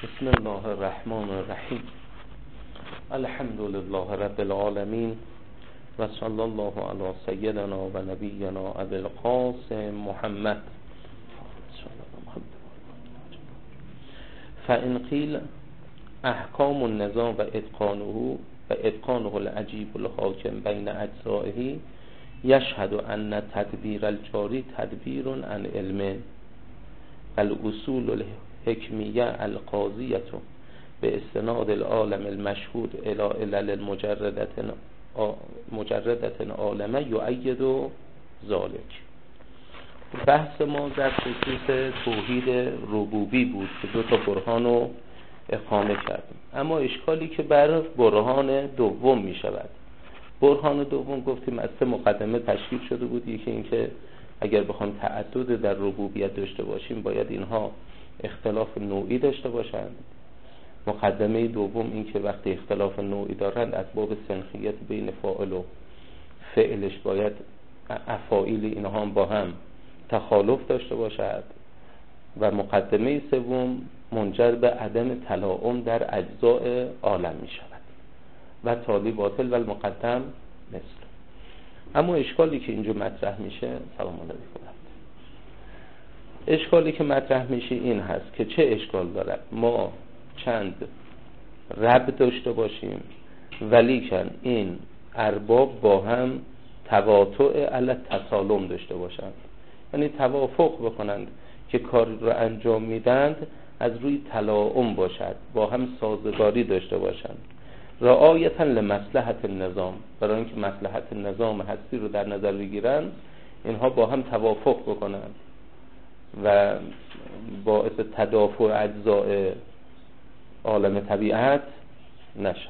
بسم الله الرحمن الرحیم. الحمد لله رب العالمین و صلی الله علی سیدنا و نبینا ابی القاسم محمد. فإن قیل احکام النظام و اتقانه العجیب الحاکم بین اجزائه یشهد ان تدبیر الجاری تدبیر عن علم الاصول الحکمیه القاضیه به استناد العالم المشهود الى علل مجردة عالمه یؤید ذلک. بحث ما در خصوص توحید ربوبی بود که دو تا برهان رو اقامه کردیم، اما اشکالی که بر برهان دوم می شود. برهان دوم گفتیم از 3 مقدمه تشکیل شده بود. یکی اینکه اگر بخوایم تعدد در ربوبیت داشته باشیم باید اینها اختلاف نوعی داشته باشند. مقدمه دوم این که وقتی اختلاف نوعی دارند از باب سنخیت بین فاعل و فعلش باید افاعیل اینها هم با هم تخالف داشته باشد. و مقدمه سوم منجر به عدم تلاؤم در اجزاء عالم می شود و تالی باطل و المقدم مثل. اما اشکالی که اینجا مطرح میشه، سلام علیکم، اشکالی که مطرح میشه این هست که چه اشکال دارد ما چند رب داشته باشیم ولیکن این ارباب با هم تواطؤ علی تسالم داشته باشند، یعنی توافق بکنند که کار رو انجام میدند از روی تلاؤم باشد، با هم سازگاری داشته باشند، رعایتا لمصلحت النظام، برای اینکه مصلحت نظام هستی رو در نظر بگیرن، اینها با هم توافق بکنند و باعث تدافع اجزاء عالم طبیعت نشد.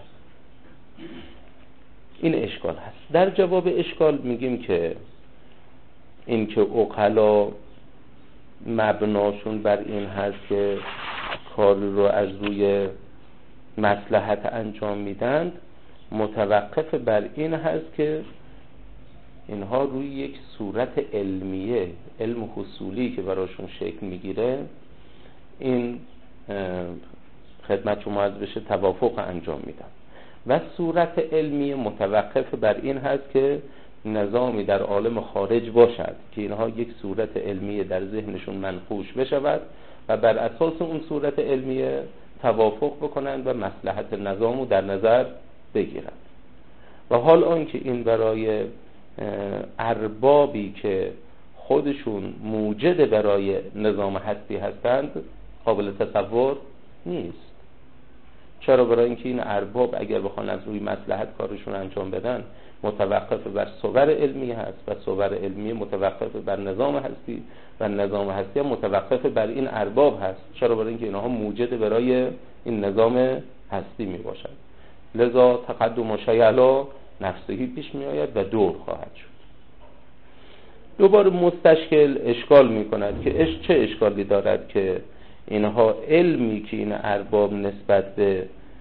این اشکال هست. در جواب اشکال میگیم که این که عقلا مبناشون بر این هست که کار رو از روی مصلحت انجام میدند، متوقف بر این هست که اینها روی یک صورت علمیه، علم حصولی که براشون شکل میگیره، این خدمت شما از بشه توافق انجام میدن. و صورت علمیه متوقف بر این هست که نظامی در عالم خارج باشد که اینها یک صورت علمیه در ذهنشون منقوش بشود و بر اساس اون صورت علمیه توافق بکنند و مصلحت نظام رو در نظر بگیرند. و حال آنکه این برای اربابی که خودشون موجد برای نظام هستی هستند قابل تصور نیست. چرا؟ برای اینکه این ارباب اگر بخوان از روی مصلحت کارشون انجام بدن متوقف بر صور علمی هست و صور علمی متوقف بر نظام هستی و نظام هستی متوقف بر این ارباب هست. چرا؟ برای اینکه اینها موجد برای این نظام هستی می باشند. لذا تقدم شیء علی نفسه پیش می آید و دور خواهد شد. دوباره مستشکل اشکال می کند که چه اشکالی دارد که اینها علمی که این ارباب نسبت به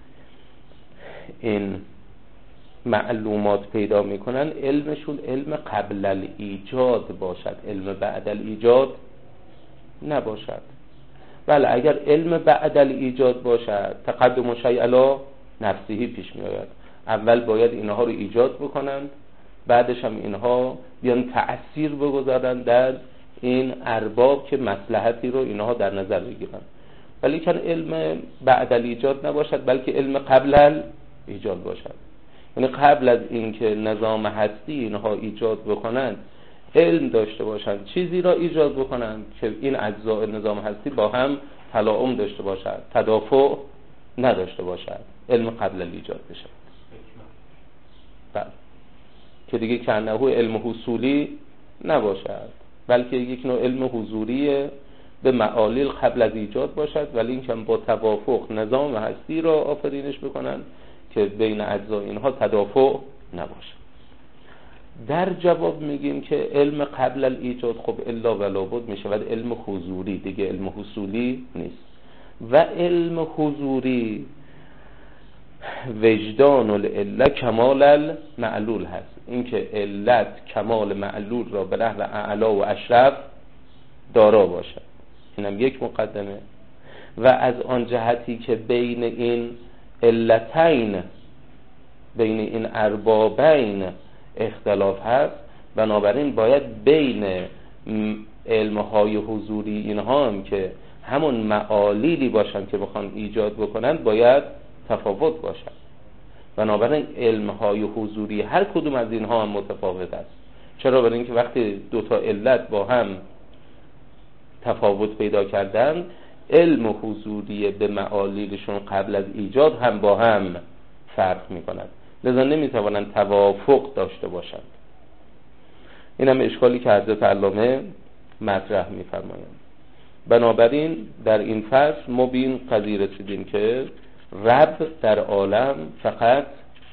این معلومات پیدا میکنن علمشون علم قبل الایجاد باشد، علم بعد الایجاد نباشد. بله اگر علم بعد الایجاد باشد تقدم شیء علی نفسه پیش میآید. اول باید اینها رو ایجاد بکنند، بعدش هم اینها بیان تأثیر بگذارند در این ارباب که مصلحتی رو اینها در نظر بگیرن. ولی که علم بعد الایجاد نباشد بلکه علم قبل الایجاد باشد، یعنی قبل از اینکه نظام هستی اینها ایجاد بکنند علم داشته باشند، چیزی را ایجاد بکنند که این اجزاء نظام هستی با هم تلاؤم داشته باشد، تدافع نداشته باشد، علم قبل الایجاد بشود. بله که دیگه کنه علم حصولی نباشد بلکه یک نوع علم حضوری به معالیل قبل از ایجاد باشد، ولی این که با توافق نظام هستی را آفرینش بکنند که بین اجزا اینها تدافع نباشد. در جواب میگیم که علم قبل الایجاد خب الا ولا بد میشود علم حضوری، دیگه علم حصولی نیست. و علم حضوری وجدان العله کمال المعلول هست، اینکه علت کمال معلول را به نحو اعلا و اشرف دارا باشد. اینم یک مقدمه. و از آن جهتی که بین این علتین، بین این اربابین اختلاف هست، بنابراین باید بین علمهای حضوری اینها هم که همون معالیلی باشن که بخوان ایجاد بکنن باید تفاوت باشن. بنابراین علمهای حضوری هر کدوم از اینها هم متفاوت است. چرا؟ برای اینکه وقتی دو تا علت با هم تفاوت پیدا کردن، علم حضوری به معالیلشون قبل از ایجاد هم با هم فرق میکنند، لذا نمیتوانند توافق داشته باشند. این هم اشکالی که حضرت علامه مطرح میفرمایند. بنابراین در این فصل ما به این قضیه رسیدیم که رب در عالم فقط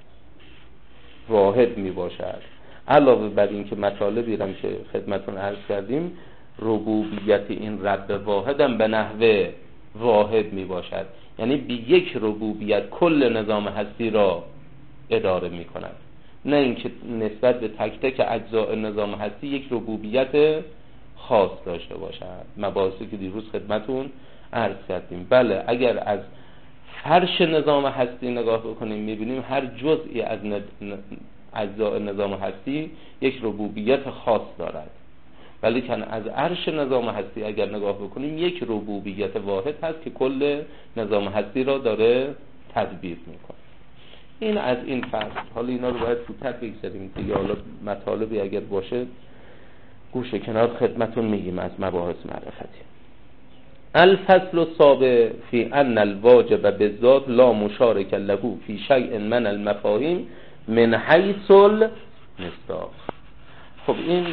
واحد می باشد. علاوه بر این که مطالبی هم که خدمتون عرض کردیم، ربوبیت این رب واحد هم به نحوه واحد می باشد، یعنی بی یک ربوبیت کل نظام هستی را اداره می کند، نه اینکه نسبت به تک تک اجزاء نظام هستی یک ربوبیت خاص داشته باشد. مباحثی که دیروز خدمتون عرض کردیم. بله، اگر از فرش نظام هستی نگاه بکنیم میبینیم هر جزئی از اجزاء نظام هستی یک ربوبیت خاص دارد، ولی که از عرش نظام هستی اگر نگاه بکنیم یک ربوبیت واحد هست که کل نظام هستی را داره تدبیر میکنه. این از این فصل. حالا اینا رو باید زودتر بگذاریم دیگه، حالا مطالبی اگر باشه گوشه کنار خدمتون میگیم از مباحث معرفتی. الفصل السابع فی ان الواجب بالذات لا مشارک له فی شیء من المفاهیم من حیث المصداق. خب این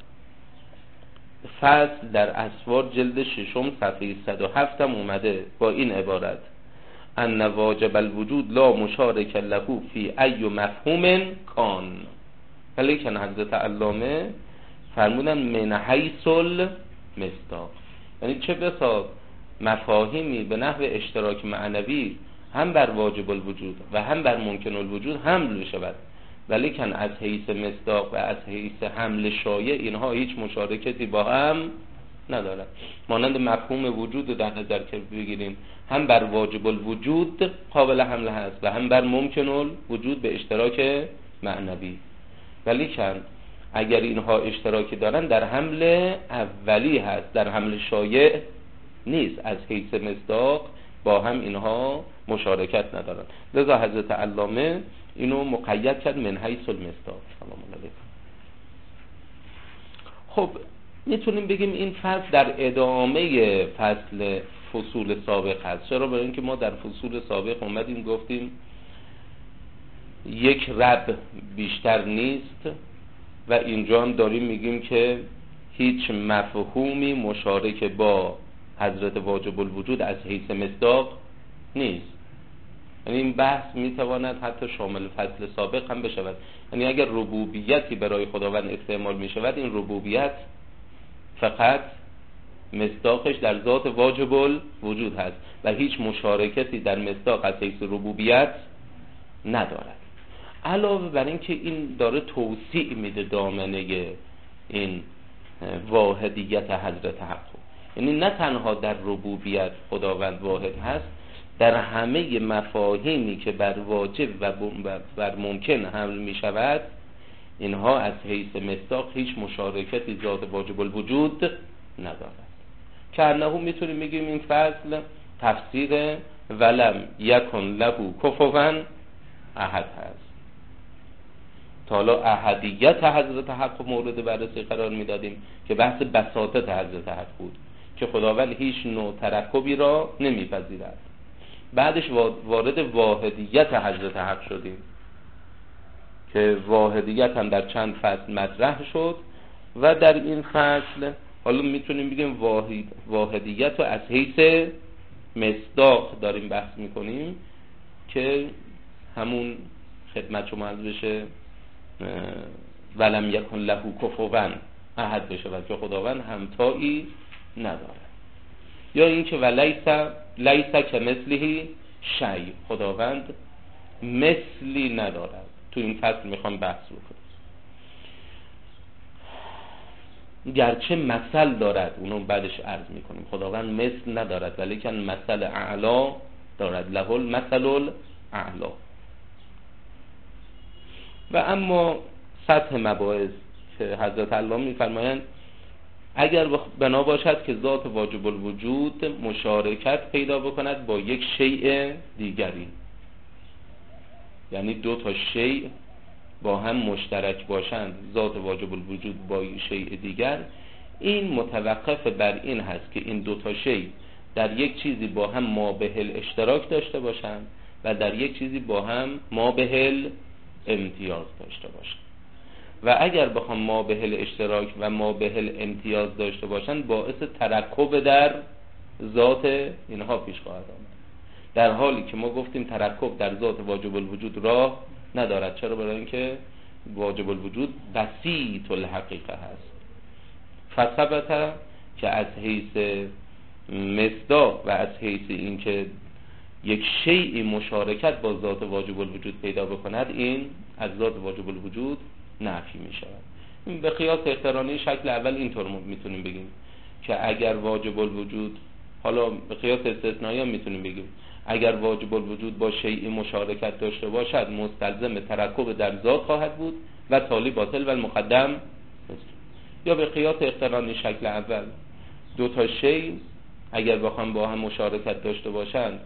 فصل در اسوار جلد 6 صفحه 107 هم اومده با این عبارت: ان واجب الوجود لا مشارک له فی ای مفهوم کان. ولیکن حضرت علامه فرمودن من حیث المصداق، یعنی چه بسا مفاهیمی به نحو اشتراک معنوی هم بر واجب الوجود و هم بر ممکن الوجود حمل شود، ولیکن از حیث مصداق و از حیث حمل شایع اینها هیچ مشارکتی با هم ندارد. مانند مفهوم وجود رو در نظر که بگیریم، هم بر واجب الوجود قابل حمل هست و هم بر ممکن الوجود به اشتراک معنوی، ولیکن اگر اینها اشتراکی دارن در حمل اولی هست، در حمل شایع نیست. از حیث مصداق با هم اینها مشارکت ندارن. لذا حضرت علامه اینو مقید کرد من حیث المصداق. سلام علیکم. خب میتونیم بگیم این فصل در ادامه فصل فصول سابق هست. چرا؟ برای اینکه ما در فصول سابق اومدیم گفتیم یک رب بیشتر نیست و اینجا هم داریم میگیم که هیچ مفهومی مشارک با حضرت واجب الوجود از حیث مصداق نیست. یعنی این بحث میتواند حتی شامل فصل سابق هم بشود. یعنی اگر ربوبیتی برای خداوند استعمال میشود، این ربوبیت فقط مصداقش در ذات واجب الوجود هست و هیچ مشارکتی در مصداق از حیث ربوبیت ندارد. علاوه بر این که این داره توسیع میده دامنه این واحدیت حضرت حق، یعنی نه تنها در ربوبیت خداوند واحد هست، در همه مفاهیمی که بر واجب و بر ممکن حمل می شود اینها از حیث مصداق هیچ مشارکتی ذات واجب الوجود ندارد. که انه میتونیم بگیم این فصل تفسیر ولم یکن له کفوا احد هست. تا حالا احدیت حضرت حق مورد بررسی قرار میدادیم که بحث بساطت حضرت حق بود که خداوند هیچ نوع ترکبی را نمیپذیرد. بعدش وارد واحدیت حضرت حق شدیم که واحدیت هم در چند فصل مطرح شد و در این فصل حالا میتونیم بگیم واحدیت رو از حیث مصداق داریم بحث میکنیم که همون خدمت شما عرض بشه ولم یکن له کفوا احد بشه و که خداوند همتایی نداره، یا این که لیس کمثله شیء، خداوند مثلی ندارد. تو این فصل میخوام بحث بکنم. گرچه مثل دارد، اونو بعدش عرض میکنیم، خداوند مثل ندارد ولیکن مثل اعلا دارد، له المثل الاعلا. و اما سطح مباحث که حضرت الله میفرمایند اگر بنا باشد که ذات واجب الوجود مشارکت پیدا بکند با یک شیء دیگری، یعنی دو تا شیء با هم مشترک باشند، ذات واجب الوجود با شیء دیگر، این متوقف بر این هست که این دو تا شیء در یک چیزی با هم مابهل اشتراک داشته باشند و در یک چیزی با هم مابهل امتیاز داشته باشند. و اگر بخوام مابهل اشتراک و مابهل امتیاز داشته باشند باعث ترکب در ذات اینها پیش خواهد آمد، در حالی که ما گفتیم ترکب در ذات واجب الوجود راه ندارد. چرا؟ برای اینکه واجب الوجود بسیط الحقیقه هست. فثبت که از حیث مصداق و از حیث اینکه یک شیء مشارکت با ذات واجب الوجود پیدا بکند، این از ذات واجب الوجود نفی می شود. این به قیاس اقترانی شکل اول اینطور میتونیم بگیم که اگر واجب الوجود، حالا به قیاس استثنایی هم میتونیم بگیم اگر واجب الوجود با شیء مشارکت داشته باشد مستلزم ترکب در ذات خواهد بود و تالی باطل و المقدم مثل. یا به قیاس اقترانی شکل اول دو تا شیء اگر بخوام با هم مشارکت داشته باشند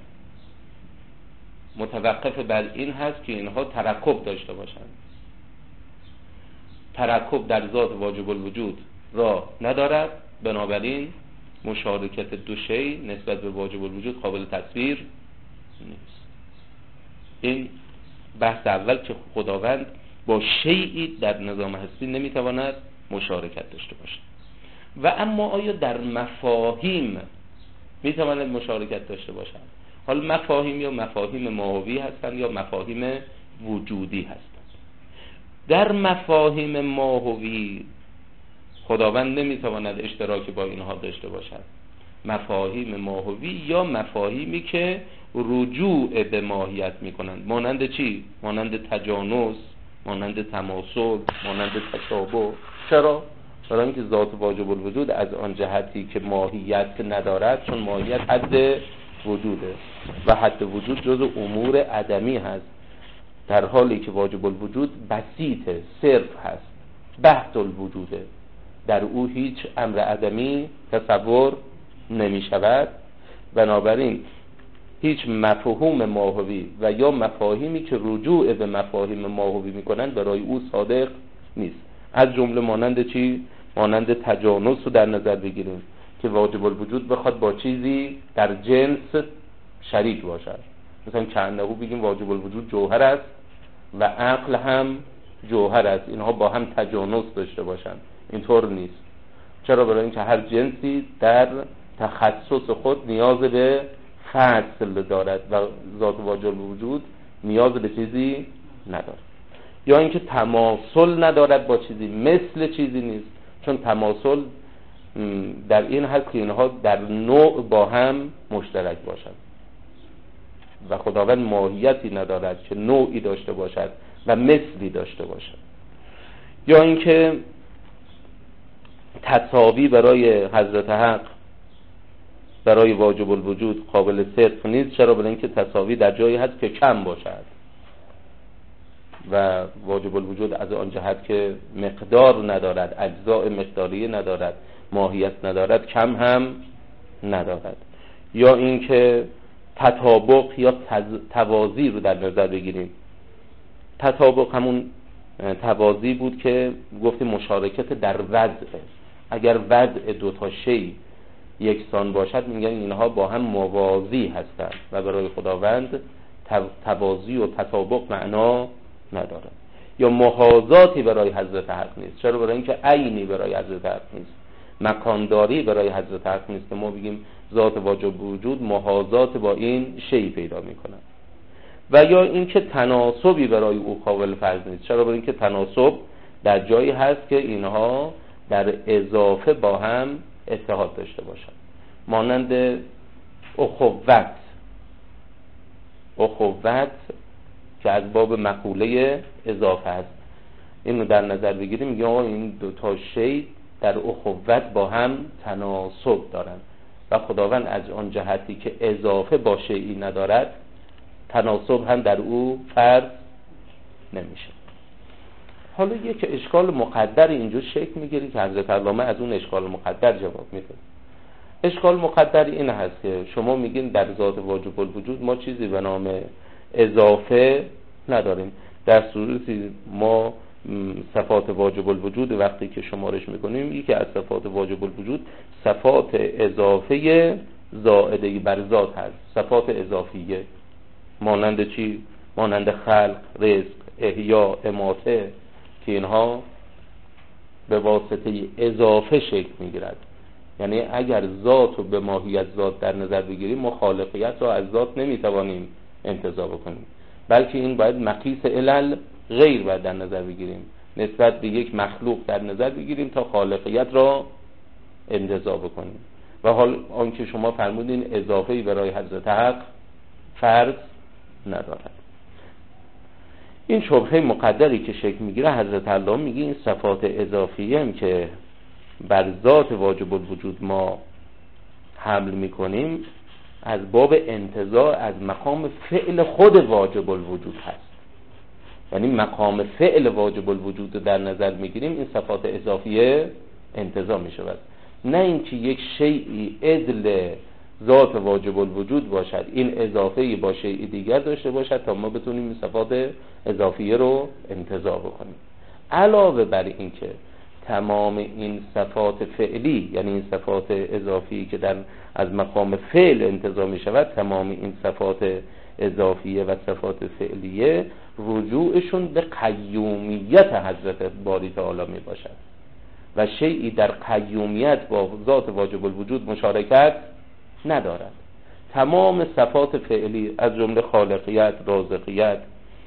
متوقف بر این هست که اینها ترکب داشته باشند. ترکب در ذات واجب الوجود راه ندارد، بنابراین مشارکت دو شیء نسبت به واجب الوجود قابل تصویر نیست. این بحث اول که خداوند با شیئی در نظام هستی نمیتواند مشارکت داشته باشد. و اما آیا در مفاهیم میتواند مشارکت داشته باشد؟ حالا مفاهیم یا مفاهیم ماهوی هستند یا مفاهیم وجودی هستند. در مفاهیم ماهوی خداوند نمیتواند اشتراکی با اینها داشته باشد. مفاهیم ماهوی یا مفاهیمی که رجوع به ماهیت میکنند، مانند چی؟ مانند تجانس، مانند تماثل، مانند تشابه. چرا؟ برای اینکه ذات واجب الوجود از آن جهتی که ماهیت ندارد، چون ماهیت حد وجوده و حد وجود جزء امور عدمی هست، در حالی که واجب الوجود بسیطه، صرف هست، بحت الوجوده، در او هیچ امر عدمی تصور نمی شود. بنابراین هیچ مفهوم ماهوی و یا مفاهیمی که رجوع به مفاهیم ماهوی می کنند برای او صادق نیست. از جمله مانند چی؟ مانند تجانس رو در نظر بگیریم که واجب الوجود بخواد با چیزی در جنس شریک باشد. مثلا کأنه بگیم واجب الوجود جوهر است و عقل هم جوهر است، اینها با هم تجانس داشته باشند. اینطور نیست. چرا؟ برای اینکه هر جنسی در تخصص خود نیاز به فصل دارد و ذات واجب الوجود نیاز به چیزی ندارد. یا اینکه تماثل ندارد با چیزی، مثل چیزی نیست، چون تماثل در این حد که اینها در نوع با هم مشترک باشند و خداوند ماهیتی ندارد که نوعی داشته باشد و مثلی داشته باشد. یا اینکه تساوی برای حضرت حق برای واجب الوجود قابل صرف نیست. چرا؟ برای اینکه تساوی در جایی هست که کم باشد و واجب الوجود از آن جهت که مقدار ندارد، اجزاء مقداریه ندارد، ماهیت ندارد، کم هم ندارد. یا اینکه تطابق یا توازی رو در نظر بگیریم. تطابق همون توازی بود که گفتیم مشارکت در وضع. اگر وضع دو تا شیء یکسان باشد میگن اینها با هم موازی هستند و برای خداوند توازی و تطابق معنا نداره. یا محاذاتی برای حضرت حق نیست. چرا؟ برای اینکه عینی برای حضرت حق نیست، مکانداری برای حضرت حق نیست که ما بگیم ذات واجب وجود محاذات با این شیء پیدا میکنه. و یا اینکه تناسبی برای او قابل فرض نیست. چرا؟ برای اینکه تناسب در جایی هست که اینها در اضافه با هم اتحاد داشته باشند، مانند اخوت که از باب مقوله اضافه است. اینو در نظر بگیریم یا این دو تا شیء در اخوت با هم تناسب دارند و خداوند از آن جهتی که اضافه با شیئی ندارد تناسب هم در او فرض نمیشه. حالا یک اشکال مقدر اینجا شکل میگیره که حضرت علامه از اون اشکال مقدر جواب میده. اشکال مقدر این هست که شما میگین در ذات واجب الوجود ما چیزی به نام اضافه نداریم، در صورتی ما صفات واجب الوجود وقتی که شمارش میکنیم یکی از صفات واجب الوجود صفات اضافه زائده بر ذات هست، صفات اضافیه مانند چی؟ مانند خلق، رزق، احیا، اماته که اینها به واسطه اضافه شکل میگیرد. یعنی اگر ذات رو به ماهیت ذات در نظر بگیریم ما خالقیت رو از ذات نمیتوانیم انتزاع بکنیم، بلکه این باید مقیس علل غیر باید در نظر بگیریم، نسبت به یک مخلوق در نظر بگیریم تا خالقیت را انتزاع بکنیم. و حال آنکه شما فرمودین اضافه‌ای برای حضرت حق فرض ندارد. این شبهه مقدری که شکل میگیره حضرت علامه میگه این صفات اضافیه هم که بر ذات واجب الوجود ما حمل میکنیم از باب انتزاع از مقام فعل خود واجب الوجود هست. یعنی مقام فعل واجب الوجود در نظر میگیریم این صفات اضافیه انتزاع میشود، نه اینکه یک شیئی عدل ذات واجب الوجود باشد این اضافه‌ای با شیء دیگر داشته باشد تا ما بتونیم این صفات اضافیه رو انتزاع بکنیم. علاوه بر این که تمام این صفات فعلی یعنی این صفات اضافی که در از مقام فعل انتزاع می شود، تمام این صفات اضافیه و صفات فعلیه رجوعشون به قیومیت حضرت باری تعالی می باشد و شیئی در قیومیت با ذات واجب الوجود مشارکت ندارد. تمام صفات فعلی از جمله خالقیت، رازقیت،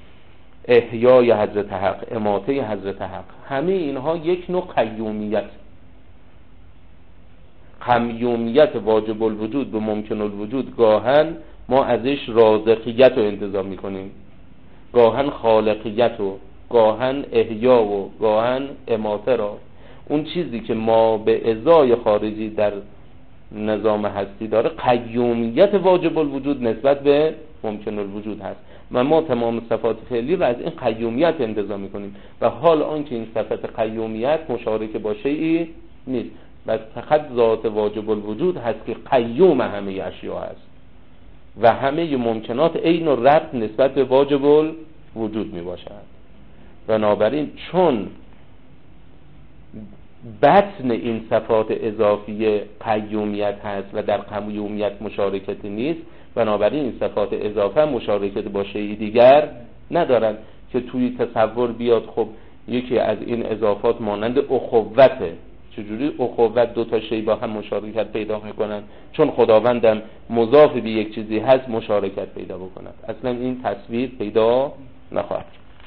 احیای حضرت حق، اماته حضرت حق، همه اینها یک نوع قیومیت واجب الوجود به ممکن الوجود گاهن ما ازش رازقیت رو انتزاع میکنیم، گاهن خالقیت و گاهن احیا و گاهن اماته را. اون چیزی که ما به ازای خارجی در نظام هستی داره قیومیت واجب الوجود نسبت به ممکن الوجود هست و ما تمام صفات فعلی رو از این قیومیت انتزاع میکنیم و حال آنکه این صفت قیومیت مشارک با شیئی نیست، بس فقط ذات واجب الوجود هست که قیوم همه اشیا هست و همه ممکنات عین و ربط نسبت به واجب الوجود می باشد. بنابراین چون بطن این صفات اضافیه قیومیت هست و در قیومیت مشارکتی نیست، بنابراین این صفات اضافه مشارکت با شیء دیگر ندارن که توی تصور بیاد خب یکی از این اضافات مانند اخوته، چجوری اخوت دو تا شیء با هم مشارکت پیدا میکنن؟ چون خداوندم مضاف به یک چیزی هست مشارکت پیدا بکنند. اصلا این تصویر پیدا نخواهد.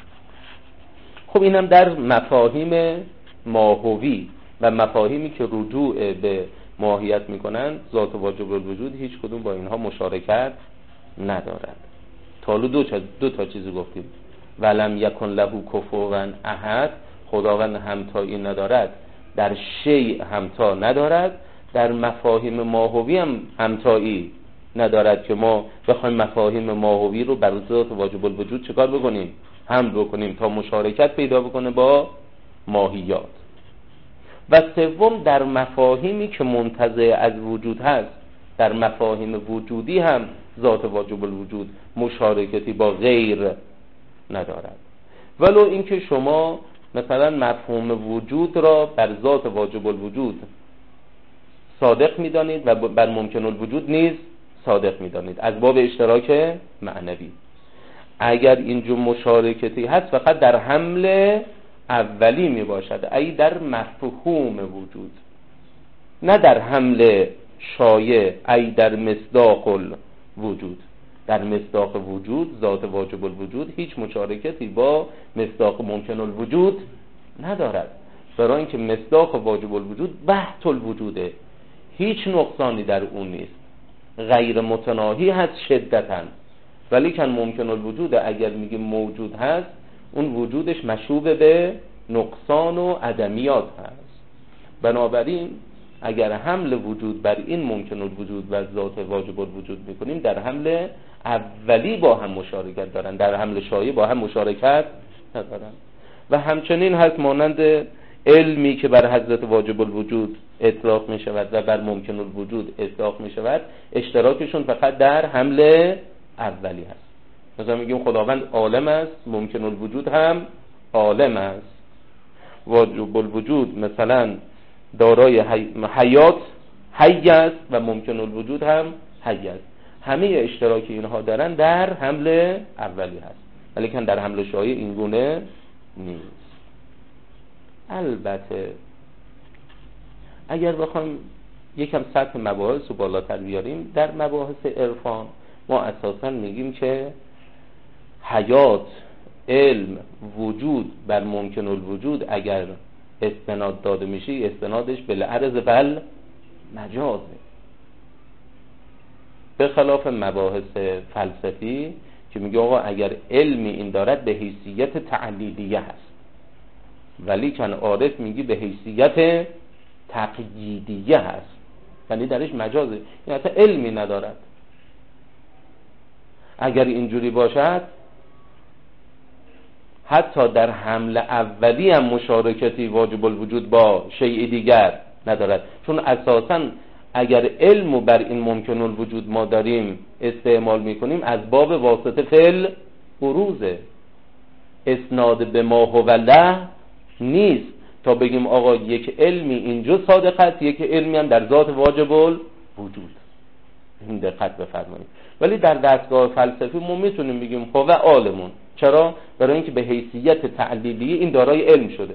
خب اینم در مفاهیم ماهوی و مفاهیمی که رجوع به ماهیت میکنن ذات واجب الوجود هیچ کدوم با اینها مشارکت ندارد. تا حالا دو تا چیزی گفتیم. ولم یکن له کفوا احد، خداوند همتایی ندارد، در شیء همتا ندارد، در مفاهیم ماهوی هم همتایی ندارد که ما بخوایم مفاهیم ماهوی رو بر ذات واجب الوجود چکار بکنیم؟ حمل بکنیم تا مشارکت پیدا بکنه با ماهیات. و سوم در مفاهیمی که منتزع از وجود هست، در مفاهیم وجودی هم ذات واجب الوجود مشارکتی با غیر ندارد. ولو اینکه شما مثلا مفهوم وجود را بر ذات واجب الوجود صادق می‌دانید و بر ممکن الوجود نیز صادق می‌دانید از باب اشتراک معنوی. اگر اینجور مشارکتی هست فقط در حمل اولی می باشد، ای در مفهوم وجود، نه در حمل شایع، ای در مصداق الوجود. در مصداق وجود ذات واجب الوجود هیچ مشارکتی با مصداق ممکن الوجود ندارد، برای اینکه مصداق واجب الوجود بحت الوجوده، هیچ نقصانی در اون نیست، غیر متناهی هست شدتاً. ولی کن ممکن الوجود اگر میگیم موجود هست اون وجودش مشوب به نقصان و عدمیات هست. بنابراین اگر حمل وجود بر این ممکن الوجود و ذات واجب الوجود میکنیم، در حمل اولی با هم مشارکت دارن، در حمل شایع با هم مشارکت ندارن. و همچنین هست مانند علمی که بر حضرت واجب الوجود اطلاق می شود و بر ممکن الوجود اطلاق می شود، اشتراکشون فقط در حمل اولی هست. مثلا میگیم خداوند عالم است، ممکن الوجود هم عالم است. واجب الوجود مثلا دارای حیات حی است و ممکن الوجود هم حی است. همه اشتراکی اینها دارن در حمل اولی هست، ولی که در حمل شایع این گونه نیست. البته اگر بخوایم یکم سطح مباحث رو بالاتر بیاریم، در مباحث عرفان ما اساسا میگیم که حیات، علم، وجود بر ممکن الوجود اگر استناد داده میشه، استنادش بالعرض بل مجازه، به خلاف مباحث فلسفی که میگه آقا اگر علمی این دارد به حیثیت تعلیلیه هست، ولی کن عارف میگی به حیثیت تقییدیه هست، یعنی درش مجازه، یعنی اصلا علمی ندارد. اگر اینجوری باشد حتی در حمل اولی هم مشارکتی واجب الوجود با شیء دیگر ندارد، چون اساساً اگر علمو بر این ممکن الوجود ما داریم استعمال میکنیم از باب واسطه فعل بروزه، اسناد به ما هو له نیست تا بگیم آقا یک علمی اینجا صادق است، یک علمی هم در ذات واجب الوجود. این دقت بفرمایید. ولی در دستگاه فلسفی ما میتونیم بگیم هو عالمون. چرا؟ برای اینکه به حیثیت تعلیلی این دارای علم شده.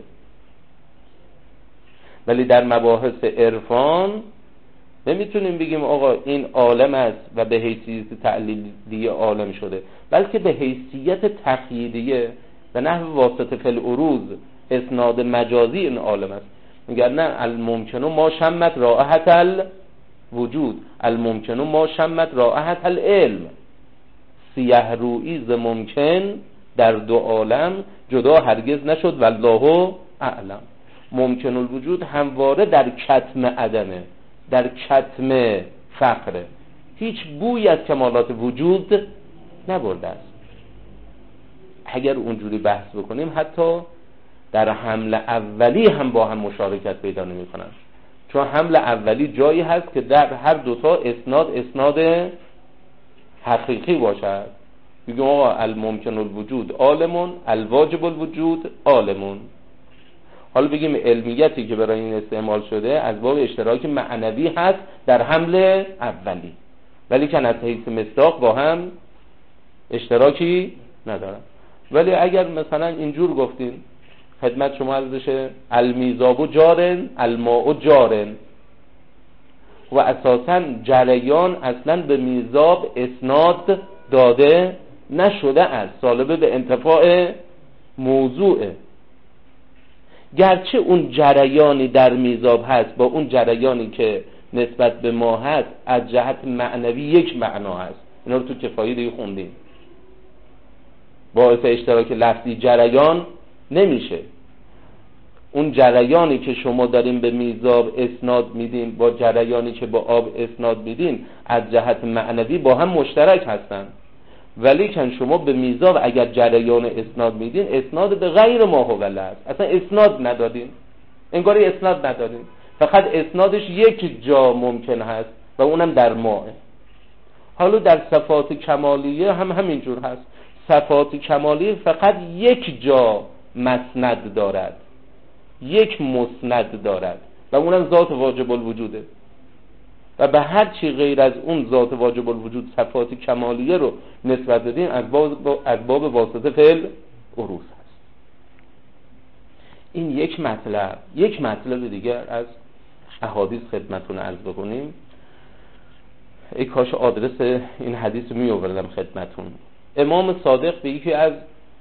ولی در مباحث عرفان نمیتونیم بگیم آقا این عالم است و به حیثیت تعلیلی عالم شده، بلکه به حیثیت تقییدیه به نحو واسطه فی العروض، اسناد مجازی این عالم است. میگن نه الممکن ما شمت رائحت الوجود، الممکن ما شمت رائحت العلم. سیه رویی ز ممکن در دو عالم جدا هرگز نشد والله اعلم. ممکن الوجود همواره در کتم عدمه، در کتم فقره، هیچ بوی از کمالات وجود نبرده است. اگر اونجوری بحث بکنیم حتی در حمل اولی هم با هم مشارکت پیدا نمی کنن، چون حمل اولی جایی هست که در هر دوتا اسناد حقیقی باشد. بگیم آقا الممکن الوجود عالمون، الواجب الوجود عالمون. حالا بگیم علمیتی که برای این استعمال شده از باب اشتراک معنوی هست در حمل اولی، ولی که از حیث مصداق با هم اشتراکی ندارن. ولی اگر مثلا اینجور گفتین خدمت شما عرض بشه المیزاب جارن الماء جارن، و اساسا جریان اصلا به میزاب اسناد داده نشده است، سالبه به انتفاع موضوعه. گرچه اون جریانی در میزاب هست با اون جریانی که نسبت به ما هست از جهت معنوی یک معنا هست، اینا رو تو کفایی دیگه خوندیم، باعث اشتراک لفظی جریان نمیشه. اون جریانی که شما دارین به میزاب اسناد میدین با جریانی که با آب اسناد میدین از جهت معنوی با هم مشترک هستن، ولی کن شما به میزاب اگر جریان اسناد میدین اسناد به غیر ما هو له است، اصلا اسناد ندادین، انگاری اسناد ندادین، فقط اسنادش یک جا ممکن هست و اونم در ماه. حالا در صفات کمالیه هم همینجور هست، صفات کمالیه فقط یک جا مسند دارد، یک مسند دارد و اونم ذات واجب الوجوده، و به هر چی غیر از اون ذات واجب الوجود صفات کمالیه رو نسبت بدین از باب واسطه فعل عروض هست. این یک مطلب. یک مطلب دیگر از احادیث خدمتون عرض بکنیم. ای کاش آدرس این حدیث رو می آوردم خدمتون. امام صادق به یکی از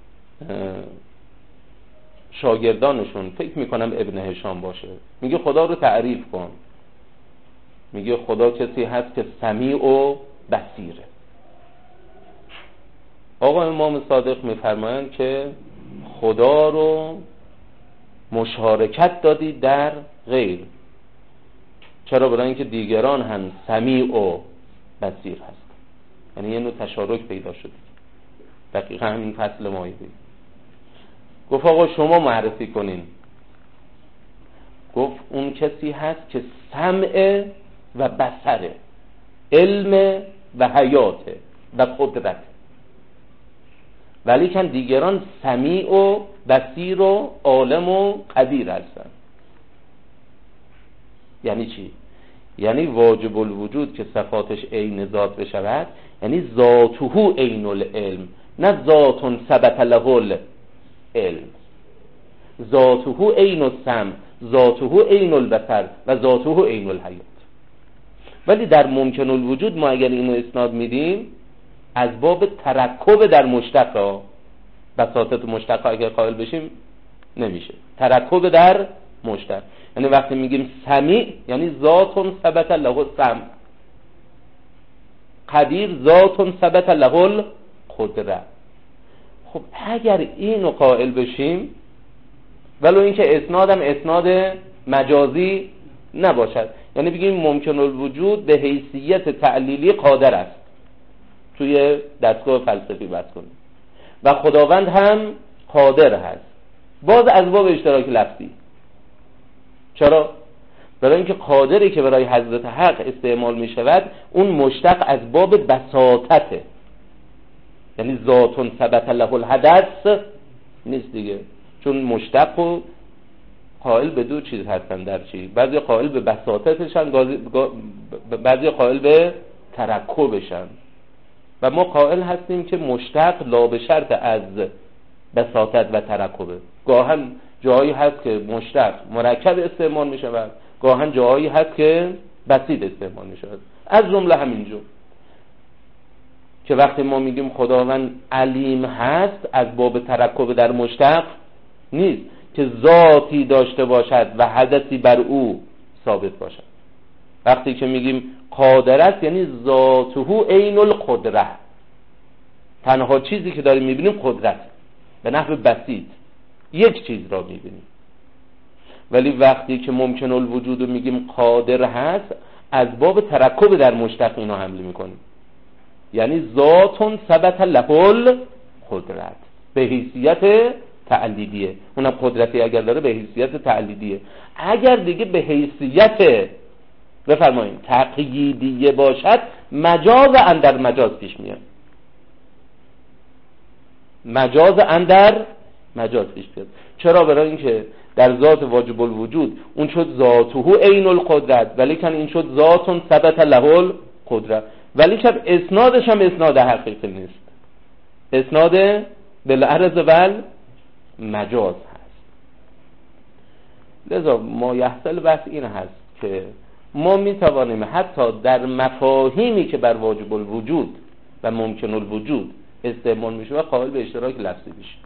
شاگردانشون، فکر میکنم ابن هشام باشه، میگه خدا رو تعریف کن. میگه خدا کسی هست که سمیع و بصیره. آقا امام صادق میفرمایند که خدا رو مشارکت دادی در غیر، چرا؟ برای اینکه دیگران هم سمیع و بصیر هست. یعنی یه نوع تشارک پیدا شده. دقیقا همین فصل مایده. گفت آقا شما معرفی کنین. گفت اون کسی هست که سمع و بصره، علم و حیاته و قدرت، ولی کن دیگران سمیع و بصیر و عالم و قدیر هستن. یعنی چی؟ یعنی واجب الوجود که صفاتش عین ذات بشود، یعنی ذاته عین العلم، نه ذات ثبت له العلم. ذاته عین السمع، ذاته عین البصر و ذاته عین الحیات. ولی در ممکن الوجود ما اگر اینو اسناد میدیم از باب ترکب در مشتق، بساطت مشتق اگر قائل بشیم نمیشه. ترکب در مشتق، یعنی وقتی میگیم سمیع یعنی ذات ثبت له السمع، قدیر ذات ثبت له القدرت. خب اگر اینو قائل بشیم، ولو اینکه اسنادم اسناد مجازی نباشد، یعنی بگیم ممکن الوجود به حیثیت تعلیلی قادر است، توی دستگاه فلسفی بحث کنیم، و خداوند هم قادر هست، باز از باب اشتراک لفظی. چرا؟ برای اینکه قادری که برای حضرت حق استعمال می شود اون مشتق از باب بساطته، یعنی ذاتون ثبت له الحدث نیست دیگه، چون مشتق و قائل به دو چیز هستن در چی؟ بعضی قائل به بساطتشن، بعضی قائل به ترکبشن، و ما قائل هستیم که مشتق لا به شرط از بساطت و ترکبه. گاهن جایی هست که مشتق مرکب استعمال می شود، گاهن جایی هست که بسیط استعمال می شود. از جمله همینجور که وقتی ما میگیم خداوند علیم هست، از باب ترکب در مشتق نیست که ذاتی داشته باشد و حدثی بر او ثابت باشد. وقتی که میگیم قادر است یعنی ذاته عین القدره، تنها چیزی که داریم میبینیم قدرت، به نحو بسیط یک چیز را میبینیم. ولی وقتی که ممکن الوجود رو میگیم قادر هست، از باب ترکب در مشتق اینو حمل میکنیم، یعنی ذاتون ثبت له القدرت به حیثیت تعلیدیه. اونم قدرتی اگر داره به حیثیت تعلیدیه. اگر دیگه به حیثیت بفرمایید تقییدیه باشد، مجاز اندر مجاز پیش میاد. مجاز اندر مجاز پیش میاد. چرا؟ برای اینکه در ذات واجب الوجود اون شد ذاته عین القدرت، ولی کن این شد ذاتون ثبت له القدرت، ولی کن اسنادش هم اسناد حقیقی نیست، اسناد بالعرض ول مجاز هست. لذا ما یحصل بحث این هست که ما می توانیم حتی در مفاهیمی که بر واجب الوجود و ممکن الوجود استعمال می شود قائل به اشتراک لفظی بشیم.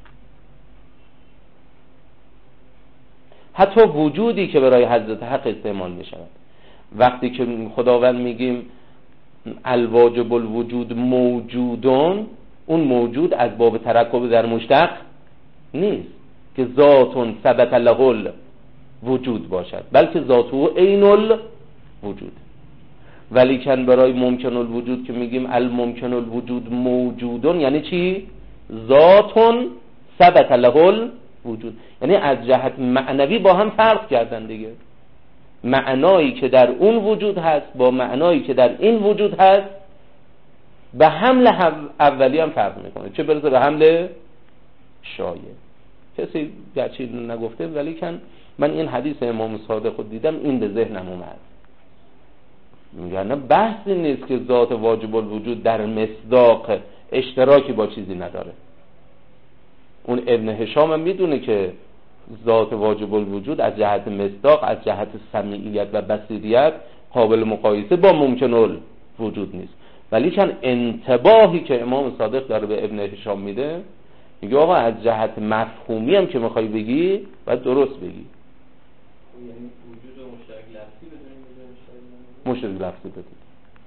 حتی وجودی که برای حضرت حق استعمال می شود، وقتی که خداوند میگیم الواجب الوجود موجودون، اون موجود از باب ترکب در مشتق نیست که ذاتون ثبت له الوجود باشد، بلکه ذاته عین الوجود. ولی کن برای ممکن الوجود که میگیم الممکن الوجود موجودون، یعنی چی؟ ذاتون ثبت له الوجود، یعنی از جهت معنوی با هم فرق کردن دیگه. معنایی که در اون وجود هست با معنایی که در این وجود هست به حمل اولی هم فرق میکنه، چه برسه به حمل شایع. کسی گرچه نگفته ولی کن من این حدیث امام صادق رو دیدم، این به ذهنم اومد. یعنی بحثی نیست که ذات واجب الوجود در مصداق اشتراکی با چیزی نداره. اون ابن هشام هم میدونه که ذات واجب الوجود از جهت مصداق، از جهت سمیعیت و بصیریت قابل مقایسه با ممکن الوجود نیست. ولی چون انتباهی که امام صادق داره به ابن هشام میده، میگه آقا از جهت مفهومی هم که میخوای بگی باید درست بگی. یعنی وجود و مشترک لفظی بدونیم، مشترک لفظی بدونیم.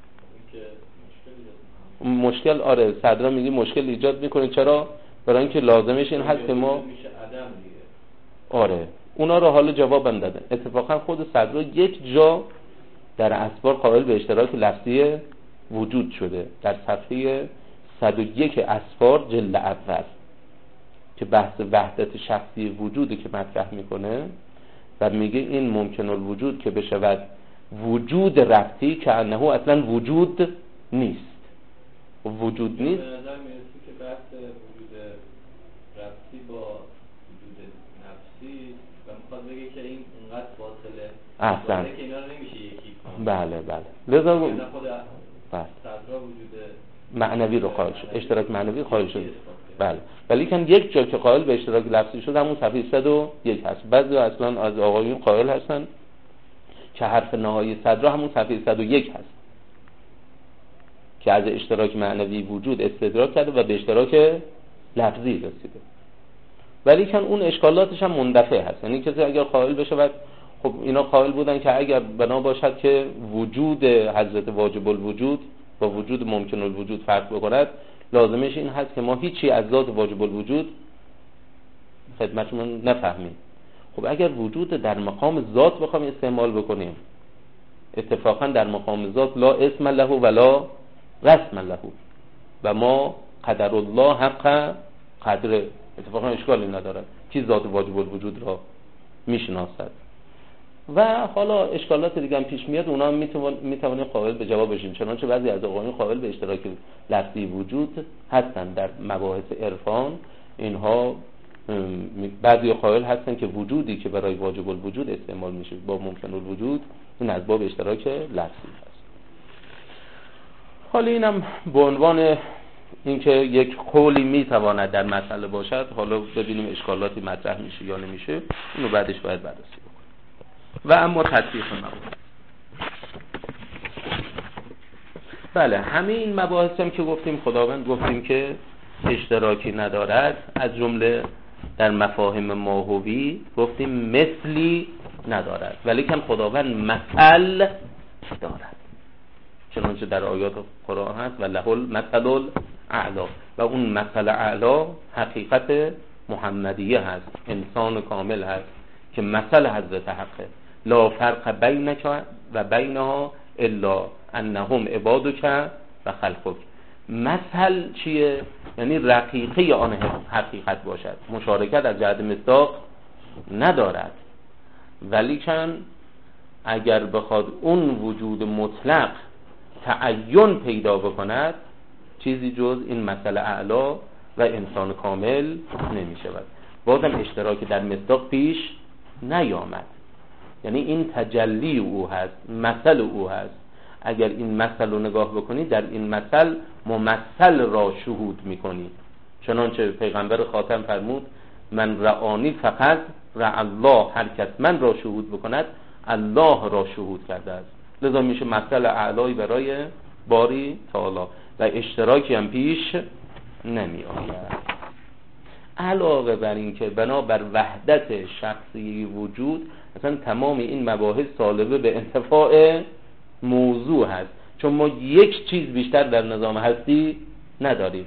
مشکل آره صدرا میگه مشکل ایجاد میکنه. چرا؟ برای اینکه لازمش این هست که ما آره اونا رو حالا جوابم دادن. اتفاقا خود صدرا یک جا در اسفار قائل به اشتراک لفظی وجود شده. در صفحه 101 اسفار جلد اول که بحث وحدت شخصی وجودی که مطرح میکنه و میگه این ممکن الوجود که بشود وجود ربطی که انه اصلا وجود نیست. وجود نیست. به نظر میرسه که بحث وجود ربطی با وجود نفسی و میخواد بگه که این اونقدر فاصله احسن که اینا رو نمیشه یکی کنه. بله لذا خود بله صدرا وجود معنوی رو قائل شد، اشتراک معنوی قائل شد. بله ولی کن یک جا که قائل به اشتراک لفظی شد همون صفحه 101 هست. بعضی اصلا از آقایون قائل هستن که حرف نهایی صدرا همون صفحه 101 هست که از اشتراک معنوی وجود استدراک کرده و به اشتراک لفظی رسیده. ولی کن اون اشکالاتش هم مندفع هست. یعنی کسی اگر قائل بشه بعد خب اینا قائل بودن که اگر بنا باشد که وجود حضرت واجب الوجود با وجود ممکن الوجود فرق بکند، لازمش این هست که ما هیچی از ذات واجب الوجود خدمتمون نفهمیم. خب اگر وجود در مقام ذات بخوام استعمال بکنیم، اتفاقا در مقام ذات لا اسم له ولا رسم له و ما قدر الله حق قدره، اتفاقا اشکالی نداره کی ذات واجب الوجود را میشناسد. و حالا اشکالات دیگه هم پیش میاد، اونا هم میتوانیم قائل به جواب بشیم. چنانچه بعضی از آقایون قائل به اشتراک لفظی وجود هستن در مباحث عرفان. اینها بعضی قائل هستن که وجودی که برای واجب الوجود استعمال میشه با ممکن الوجود این از باب اشتراک لفظی هست. حالا اینم به عنوان اینکه یک قولی میتواند در مسئله باشد، حالا ببینیم اشکالاتی مطرح میشه یا نمیشه، اینو بعدش باید بررسی بکنیم. و اما تطبیق موارد. بله همه این مباحث هم که گفتیم خداوند گفتیم که اشتراکی ندارد، از جمله در مفاهیم ماهوی گفتیم مثلی ندارد، ولی کن خداوند مثل دارد، چنانچه در آیات قرآن هست و له المثل الاعلی و اون مثل اعلی حقیقت محمدیه هست، انسان کامل هست که مثل حضرت حقه. لا فرق بینک و بینها الا انهم عبادک و خلقک. مثل چیه؟ یعنی رقیقه آن حقیقت باشد، مشارکت از جهت مصداق ندارد، ولیکن اگر بخواد اون وجود مطلق تعین پیدا بکند چیزی جز این مثل اعلی و انسان کامل نمی شود. بازم اشتراک در مصداق پیش نیامد، یعنی این تجلی او هست، مثل او هست. اگر این مثل رو نگاه بکنی در این مثل ممثل را شهود میکنی، چنانچه پیغمبر خاتم فرمود من رعانی فقط رع الله، هر کس من را شهود بکند الله را شهود کرده است. لذا میشه مثل اعلایی برای باری تعالی و اشتراکی هم پیش نمی آید. علاوه بر این که بنابر وحدت شخصی وجود اصلا تمام این مباحث سالبه به انتفاع موضوع هست، چون ما یک چیز بیشتر در نظام هستی نداریم.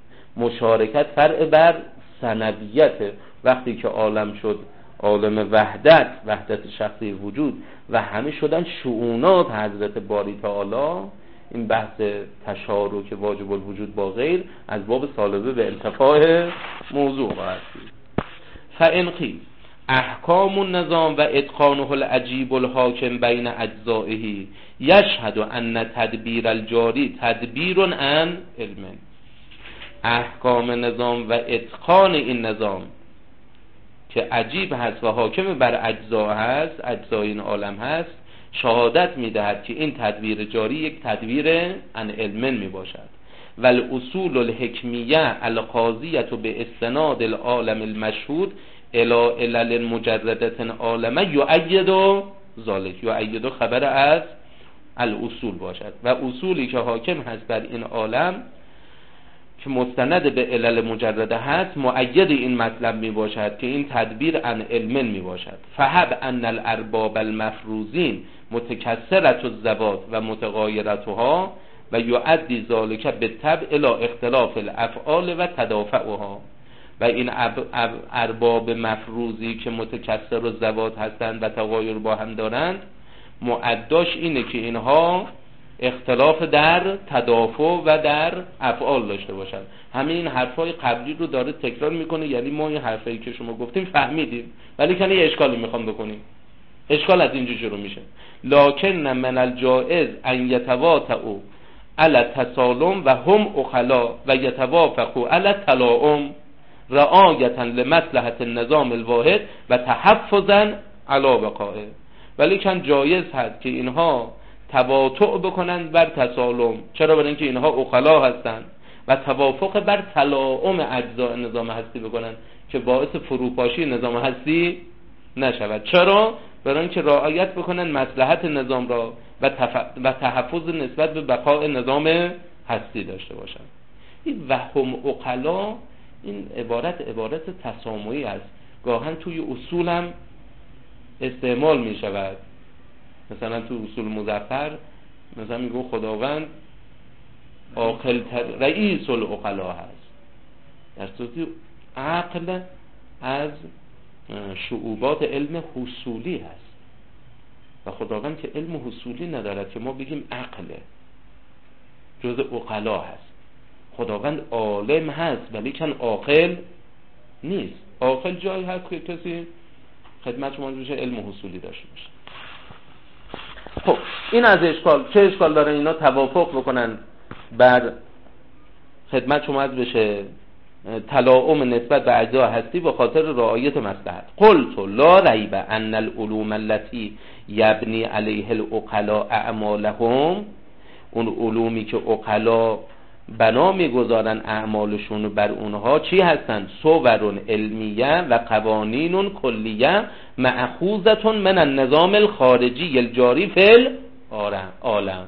مشارکت فرع بر سندیت. وقتی که عالم شد عالم وحدت شخصی وجود و همه شدن شؤونات حضرت باری تعالی، این بحث تشارک واجب الوجود با غیر از باب سالبه به انتفاع موضوع خواهد بود. فإن قیل احکام النظام و اتقانه العجیب الحاکم بین اجزائه یشهد ان تدبیر الجاری تدبیر عن علم. احکام نظام و اتقان این نظام که عجیب هست و حاکم بر اجزا هست، اجزای این عالم هست، شهادت میدهد که این تدبیر جاری یک تدبیر عن علم می باشد. و الاصول الحکمیه القاضیه به استناد العالم المشهود الى علل مجردة عالمه یؤید ذلک. یؤید خبر از الاصول باشد و اصولی که حاکم هست بر این عالم که مستند به علل مجرده هست مؤید این مطلب می باشد که این تدبیر عن علم می باشد. فهب ان الارباب المفروضین متکثرت الذوات و متغایرتها و یؤدی ذلک بالطبع الى اختلاف الافعال و تدافعها. و این ارباب مفروضی که متکثر الذوات هستند و تغایر با هم دارند معداش اینه که اینها اختلاف در تدافع و در افعال داشته باشن. همین این حرفای قبلی رو داره تکرار میکنه، یعنی ما این حرفایی که شما گفتیم فهمیدیم، ولی کنه یه اشکالی میخوام بکنیم. اشکال از اینجا شروع میشه: لکن من الجائز ان یتواطؤ علی التسالم و هم اخلا و یتوافقوا علی التلاؤم رعایتا لمصلحة النظام الواحد و تحفظا علی بقائه. ولی کن جایز هست که اینها تواطؤ بکنن بر تسالم. چرا؟ برای اینکه اینها اخلا هستند، و توافق بر تلاؤم اجزاء نظام هستی بکنن که باعث فروپاشی نظام هستی نشود. چرا؟ برای اینکه رعایت بکنن مصلحت نظام را و تحفظ نسبت به بقای نظام هستی داشته باشن. این وهم اقلا، این عبارت تسامحی است، گاهن توی اصول هم استعمال می شود. مثلا تو اصول مظفر مثلا میگو خداوند عاقل رئیس العقلا هست، در صورتی عقل از شعوبات علم حصولی هست و خداوند که علم حصولی ندارد که ما بگیم عقله، جز عقلا هست. خداوند عالم هست ولی کن عاقل نیست. عاقل جایی هست که کسی خدمت شما بشه علم حصولی داشته باشه. خب این از اشکال. چه اشکال داره اینا توافق بکنن بر خدمت شما بشه تلاؤم نسبت به اجزا هستی به خاطر رعایت مصلحت؟ قلت لا ریب ان العلوم التي یبنی علیه العقلاء اعمالهم، اون علومی که عقلا بنا میگذارن اعمالشون بر اونها چی هستن؟ صور علمیه و قوانین کلیه مأخوذة من النظام الخارجی الجاری فی العالم.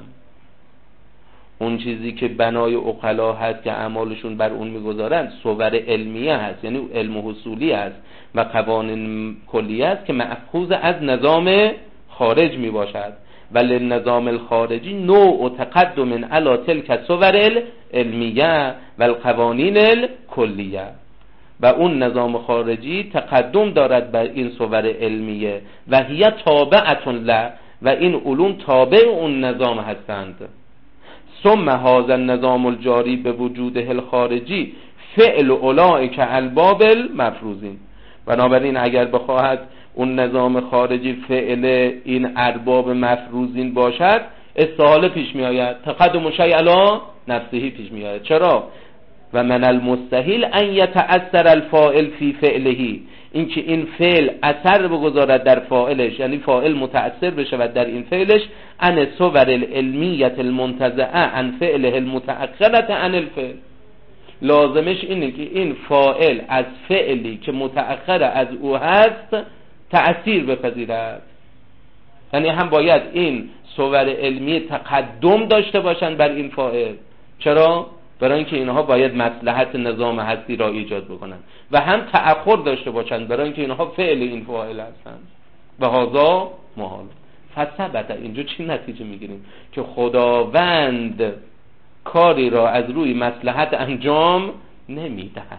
اون چیزی که بنای عقلا هست که اعمالشون بر اون میگذارن صور علمیه هست، یعنی علم حصولی هست، و قوانین کلیه است که مأخوذ از نظام خارج می باشد. ولی النظام الخارجی نوع تقدم علی تلک صور العلمیه و القوانین الکلیه، و اون نظام خارجی تقدم دارد بر این صور علمیه و هی تابعة له، و این علوم تابع اون نظام هستند. ثم هذا النظام الجاری به وجوده الخارجی فعل اولئک الباب المفروضین. بنابراین اگر بخواهد اون نظام خارجی فعل این ارباب مفروضین باشد، استحاله پیش می آید، تقدم شیء علی نفسه پیش می آید. چرا؟ و من المستحیل ان یتأثر الفاعل فی فعله، این که این فعل اثر بگذارد در فاعلش، یعنی فاعل متأثر بشود در این فعلش، ان صور العلمیه المنتزعه عن فعله المتأخرة عن الفعل. لازمش اینه که این فاعل از فعلی که متأخر از او هست تأثیر بپذیرد، یعنی هم باید این صور علمی تقدم داشته باشن بر این فاعل. چرا؟ برای اینکه اینها باید مصلحت نظام هستی را ایجاد بکنن، و هم تأخر داشته باشن برای اینکه اینها فعل این فاعل هستن. و هذا محال. فثبت، اینجا چی نتیجه میگیریم؟ که خداوند کاری را از روی مصلحت انجام نمیدهد.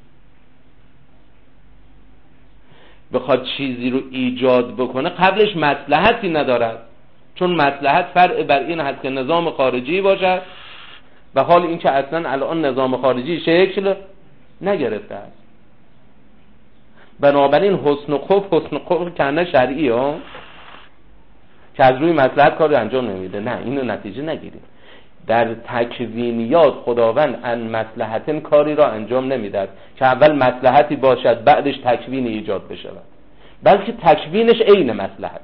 بخواد چیزی رو ایجاد بکنه قبلش مصلحتی ندارد، چون مصلحت فرع بر این هست که نظام خارجی باشد، و حال این که اصلا الان نظام خارجی شکل نگرفته است. بنابراین حسن خوف کنه شرعی ها که از روی مصلحت کاری انجام نمیده. نه، اینو نتیجه نگیرید. در تکوینیات خداوند ان مصلحتن کاری را انجام نمیدهد که اول مصلحتی باشد بعدش تکوین ایجاد بشه، بلکه تکوینش عین مصلحت.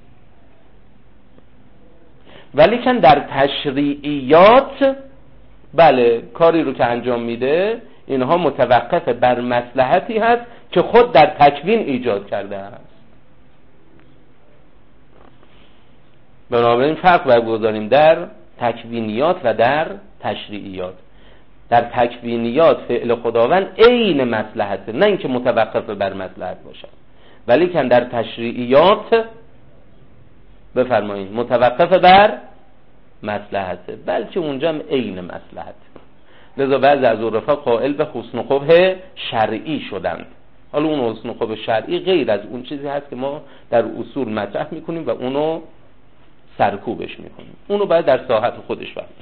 ولیکن در تشریعیات بله، کاری رو که انجام میده اینها متوقف بر مصلحتی هست که خود در تکوین ایجاد کرده است. بنابراین فرق برگزاریم در تکوینیات و در تشریعیات. در تکوینیات فعل خداوند عین مصلحته، نه اینکه متوقف بر مصلحت باشد. ولیکن در تشریعیات بفرمایید متوقف بر مصلحته، بلکه اونجا هم عین مصلحت. لذا بعضی از عرفا قائل به حسن قبح شرعی شدند. حالا اون حسن قبح شرعی غیر از اون چیزی هست که ما در اصول مطرح میکنیم و اونو سرکوبش میکنیم. اونو باید در ساحت خودش فهمید.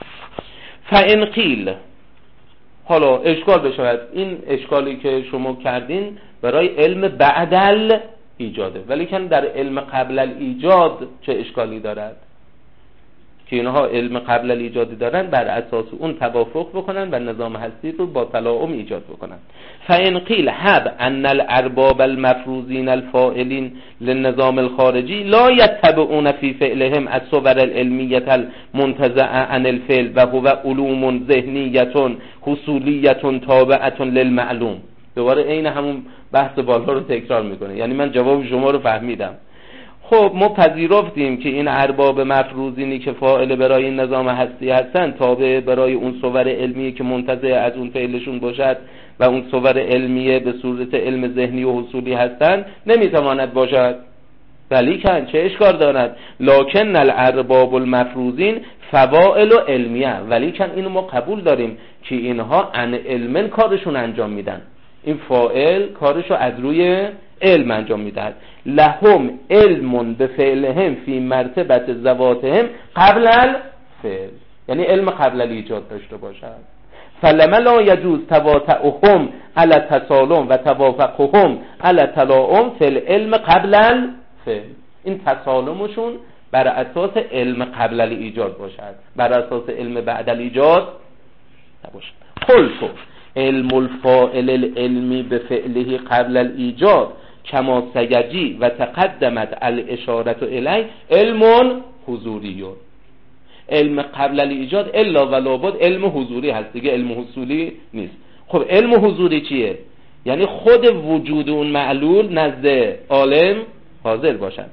فإن قیل، حالا اشکال بشود، این اشکالی که شما کردین برای علم بعدل ایجاده، ولی که در علم قبل الایجاد چه اشکالی دارد؟ که اینها علم قبل الایجادی دارن، بر اساس اون توافق بکنن و نظام هستی رو با تلاؤم ایجاد بکنن. فإن قیل هب ان الارباب المفروضین الفاعلین للنظام الخارجی لا يتبعون في فعلهم الصور العلمیة المنتزعة عن الفعل و هو علوم ذهنیة حصولیة تابعة للمعلوم. دوباره عین همون بحث بالا رو تکرار میکنه. یعنی من جواب شما رو فهمیدم. خب ما پذیرفتیم که این ارباب مفروضینی که فاعل برای این نظام هستی هستن تابع برای اون صور علمیه که منتزع از اون فعلشون باشد و اون صور علمیه به صورت علم ذهنی و حصولی هستن نمیتواند باشد. ولیکن چه اشکال دارد؟ لکن الارباب المفروضین فواعل و علمیه، ولیکن اینو ما قبول داریم که اینها عن علم کارشون انجام میدن. این فاعل کارشو از روی علم انجام میدهد. لهم علم بفعلهم فی مرتبت ذواتهم قبل الفعل، یعنی علم قبل الایجاد داشته باشد. فلما لا یجوز تواطؤهم علی التسالم و توافقهم علی التلاؤم فی العلم قبل الفعل. این تسالمشون بر اساس علم قبل الایجاد باشد، بر اساس علم بعد الایجاد نباشد. قلت علم الفاعل العلمی بفعله قبل الایجاد کما سیجی و تقدمت الاشاره الیه علم حضوری. علم قبل الایجاد الا و لابد علم حضوری هست دیگه، علم حصولی نیست. خب علم حضوری چیه؟ یعنی خود وجود اون معلول نزد عالم حاضر باشد.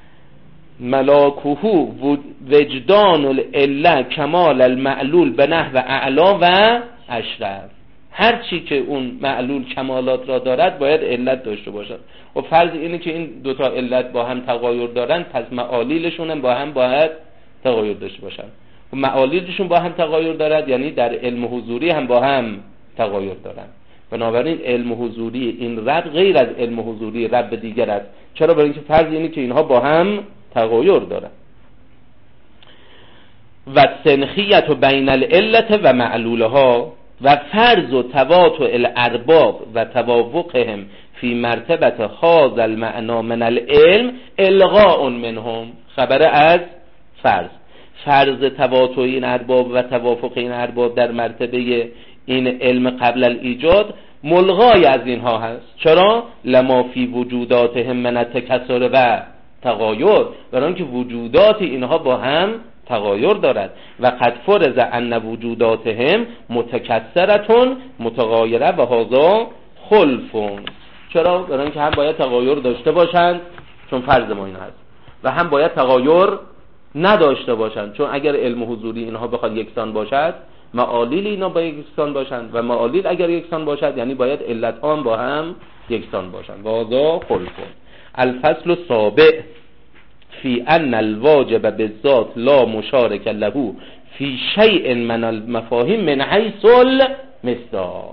ملاکه وجدان العله کمال المعلول به نحو اعلا و اشرف. هر چی که اون معلول کمالات را دارد باید علت داشته باشد. و فرض اینه که این دوتا علت با هم تغایر دارن، پس معالیلشون هم با هم باید تغایر داشته باشن. و معالیلشون با هم تغایر دارد یعنی در علم حضوری هم با هم تغایر دارن. بنابراین علم حضوری این رب غیر از علم حضوری رب دیگر است. چرا؟ برای اینکه فرض اینه که اینها با هم تغایر دارن. و سنخیت بین العلت و معلولها و فرض و تواطؤ الارباب و توافقهم فی مرتبت هذا المعنى من العلم الغاء منهم. خبر از فرض تواطؤ این ارباب و توافق این ارباب در مرتبه این علم قبل الایجاد ملغای از اینها هست. چرا؟ لما فی وجوداتهم من التکثر و تغایر، برای اینکه وجودات اینها با هم تغایر دارد. و قد فرض ان وجوداتهم متکثرتون متغایره و هذا خلفون. چرا؟ برای اینکه هم باید تغایر داشته باشند چون فرض ما این هست، و هم باید تغایر نداشته باشند چون اگر علم حضوری اینها بخواد یکسان باشد معالیل اینا باید یکسان باشند و معالیل اگر یکسان باشد یعنی باید علت آن با هم یکسان باشند. و هذا خلفون. الفصل السابع فی ان الواجب بالذات لا مشارک له فی شیء من المفاهیم من حیث المصداق.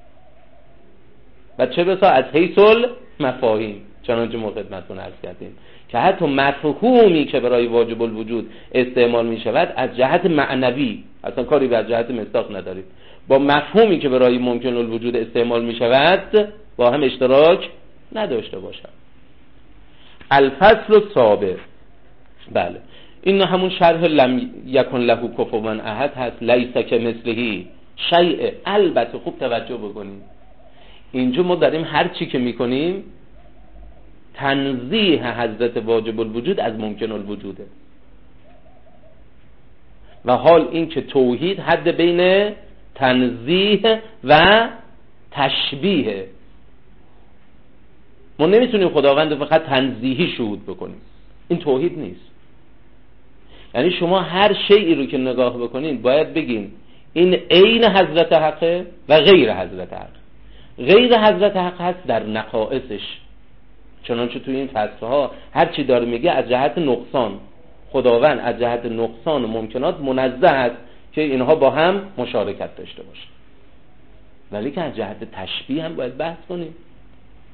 و چه بسا از حیث المفاهیم، چنانچه ما خدمتتون عرض کردیم که حتی مفهومی که برای واجب الوجود استعمال می شود از جهت معنوی، اصلا کاری به جهت مصداق ندارید، با مفهومی که برای ممکن الوجود استعمال می شود با هم اشتراک نداشته باشد. الفصل السابع، بله این همون شرح لم یکن له کفوا احد هست، لیس کمثله شیء. البته خوب توجه بکنید، اینجا ما داریم هر چی که میکنیم تنزیه حضرت واجب الوجود از ممکن الوجوده، و حال این که توحید حد بین تنزیه و تشبیه. ما نمیتونیم خداوند فقط تنزیهی شهود بکنیم، این توحید نیست. یعنی شما هر شیئی رو که نگاه بکنین باید بگین این عین حضرت حقه و غیر حضرت حق. غیر حضرت حق هست در نقائصش، چنانچه توی این فصلها هر چی داره میگه از جهت نقصان. خداوند از جهت نقصان و ممکنات منزه است که اینها با هم مشارکت داشته باشه، ولی که از جهت تشبیه هم باید بحث کنیم.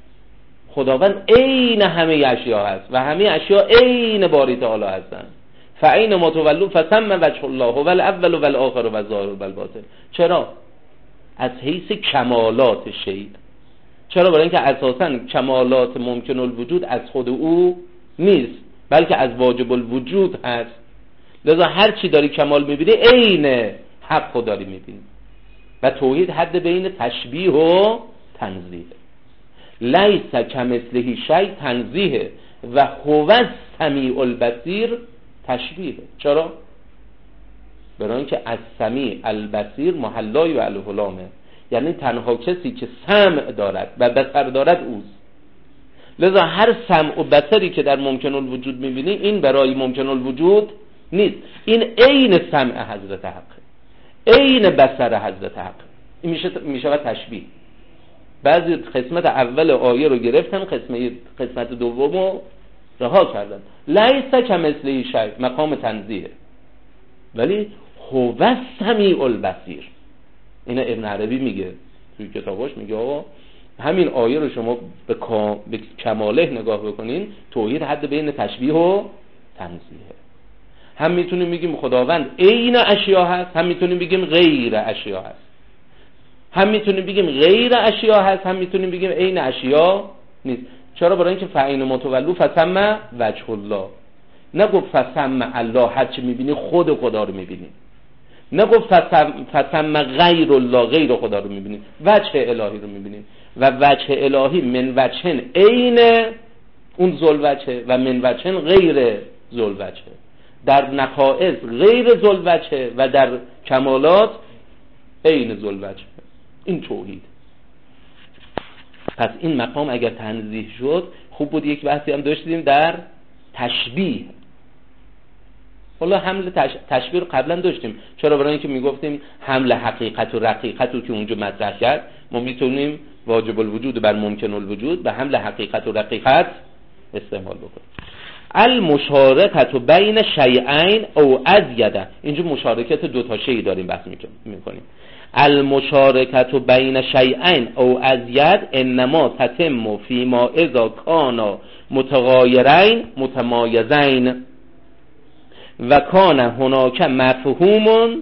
خداوند عین همه اشیا هست و همه اشیا عین باری تعالی هستند، فعین ما تولوا فثم وجه الله هو الاول و الاخر و الظاهر و الباطن. چرا؟ از حیث کمالات شیء. چرا؟ برای اینکه اساساً کمالات ممکن الوجود از خود او نیست، بلکه از واجب الوجود هست. لذا هر چی داری کمال میبینی عین حق رو داری میبینی. و توحید حد بین تشبیه و تنزیه. لیس کمثله شیء تنزیه و هو السمیع البصیر تشبیه. چرا؟ برای اینکه از سمیع البصیر محلای و الهلامه، یعنی تنها کسی که سمع دارد و بصر دارد اوست. لذا هر سمع و بصری که در ممکن الوجود میبینی این برای ممکن الوجود نیست. این عین سمع حضرت حق، عین بصر حضرت حق. این میشه تشبیه. بعضی قسمت اول آیه رو گرفتن، قسمت دوم رو رها کردن. لیس کمثله شیء مقام تنزیه، ولی هو السمیع البصیر. اینا ابن عربی میگه توی کتاباش، میگه آقا همین آیه رو شما به کماله نگاه بکنین، توحید حد بین تشبیه و تنزیه. هم میتونیم بگیم خداوند عین اشیا هست، هم میتونیم بگیم غیر اشیا هست. هم میتونیم بگیم غیر اشیا هست، هم میتونیم بگیم عین اشیا نیست. چرا؟ برای اینکه فعین متولو فثم وجه الله. نگفت فثم الله، هر چی میبینی خود خدا رو میبینی. نگفت فثم غیر الله، غیر خدا رو میبینی، وجه الهی رو میبینی. و وجه الهی من وجهن عین اون ذل وجه و من وجهن غیر ذل وجه. در نقائص غیر ذل وجه و در کمالات عین ذل وجه. این توحید. پس این مقام اگر تنزیه شد خوب بود. یک بحثی هم داشتیم در تشبیه. حالا حمل تشبیه رو قبلا داشتیم. چرا؟ برای اینکه میگفتیم حمل حقیقت و رقیقت رو که اونجا مطرح کرد، ما میتونیم واجب الوجود بر ممکن الوجود به حمل حقیقت و رقیقت استعمال بکنیم. المشارکت بین شیئین او ازید. اینجا مشارکت دو تا شیء داریم بحث میکنیم. المشارکت بین شیئین او ازید انما تتم فیما اذا کانا متغایرین متمایزین و کان هناک مفهوم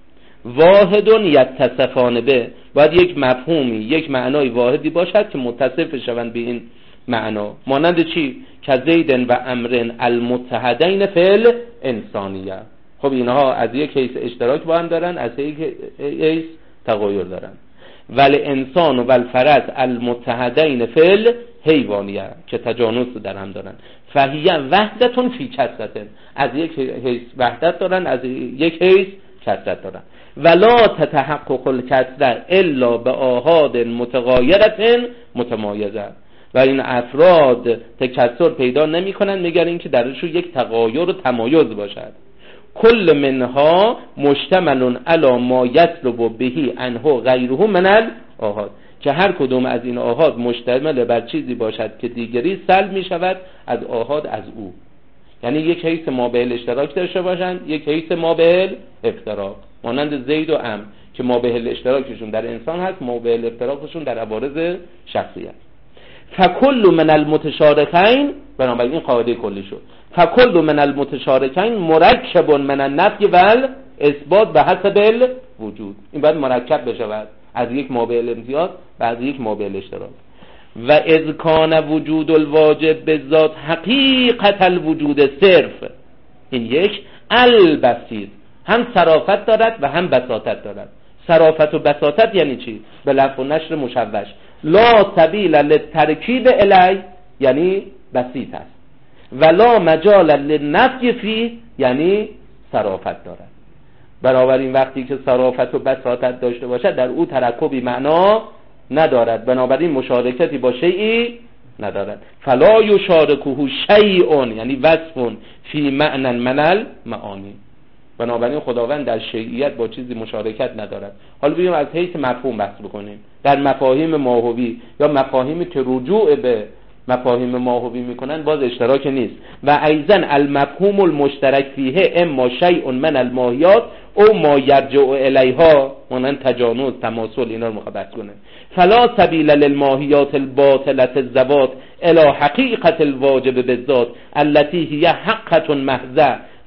واحد یتصفان به. باید یک مفهومی، یک معنای واحدی باشد که متصف شوند به این معنا. مانند چی؟ که زیدن و امرن المتحدین فی الانسانیه. خب اینها از یک حیث اشتراک با هم دارن، از یک حیث تغایر دارن. ولی انسان و الفرس المتحدین فی الحیوانیه، که تجانس در هم دارن. فهیه وحدتون فی کثرتن، از یک حیث وحدت دارن، از یک حیث کثرت دارن. ولا تتحقق الکثرت الا به آحاد متغایرت متمایزه. و این افراد تکثر پیدا نمی کنند مگر اینکه درشون یک تغایر و تمایز باشد. کل منها مشتمل علی ما یطلب بهی عنه غیره من الاحاد، که هر کدوم از این آحاد مشتمل بر چیزی باشد که دیگری سلب می شود از آحاد از او. یعنی یک حیث مابعل اشتراک داشته باشند، یک حیث مابعل افتراق. مانند زید و عمرو که مابعل اشتراکشون در انسان هست، مابعل افتراقشون در عوارض شخصی هست. فکل من المتشارکین، بنابراین این قاعده کلی شد، فکل من المتشارکین مرکب من النفی و اثبات به حسب الوجود. این باید مرکب بشود از یک مابعل امتیاز و از یک مابعل اشتراک. و اذ کان وجود الواجب بذات حقیقت الوجود صرف. این یک البصیر، هم صرافت دارد و هم بساطت دارد. صرافت و بساطت یعنی چی؟ به لفظ و نشر مشوش. لا سبیل للترکیب الی یعنی بسیط است، ولا مجال للنفی فی یعنی صرافت دارد. بنابراین وقتی که صرافت و بساطت داشته باشد در او ترکبی معنا ندارد، بنابراین مشارکتی با شیئی ندارد. فلا یشارکه شیء یعنی وصف فی معنی من المعانی. بنابراین خداوند در شیعیت با چیزی مشارکت ندارد. حالا بیایم از حیث مفهوم بحث بکنیم. در مفاهیم ماهوی یا مفاهیمی که رجوع به مفاهیم ماهوی میکنن باز اشتراک نیست. و ایضا المفهوم المشترک فیه اما شیء من الماهیات او ما یرجع الیها، مانند تجانس، تماثل، اینا رو میخواد بحث کنه. فلا سبیل للماهیات الباطلة الذوات الی حقیقت الواجب بالذات التي هي حقة محضة